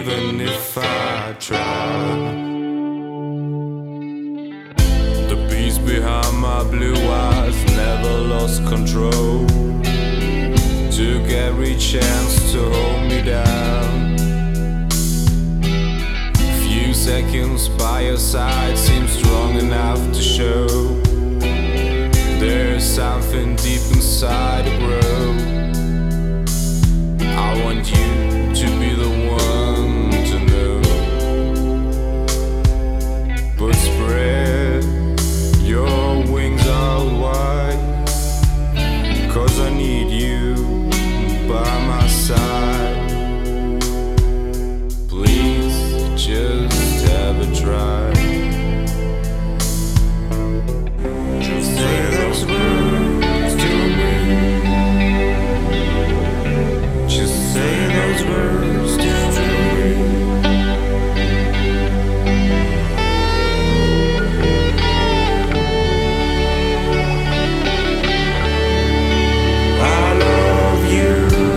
even if I try. The beast behind my blue eyes never lost control. Took every chance to hold me down. Few seconds by your side seem strong enough to show there's something deep inside to grow. I want you to be the one to know, but spread your wings out wide, 'cause I need you by my side. Please just have a try. Just say those words to me. Just say those words to me. I love you,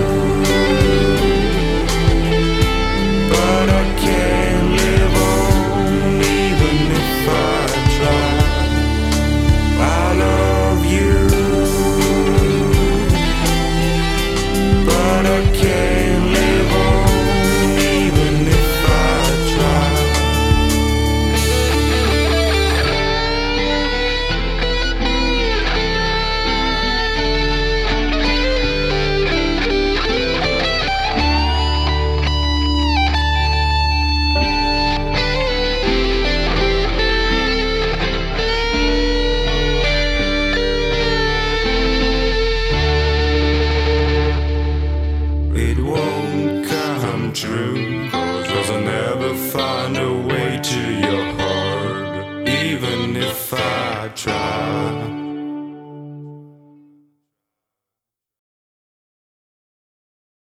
but I can't live on even if I try. I love you, but I can't live on even if I try. It won't come true, 'cause I'll never find a way to your heart, even if I try.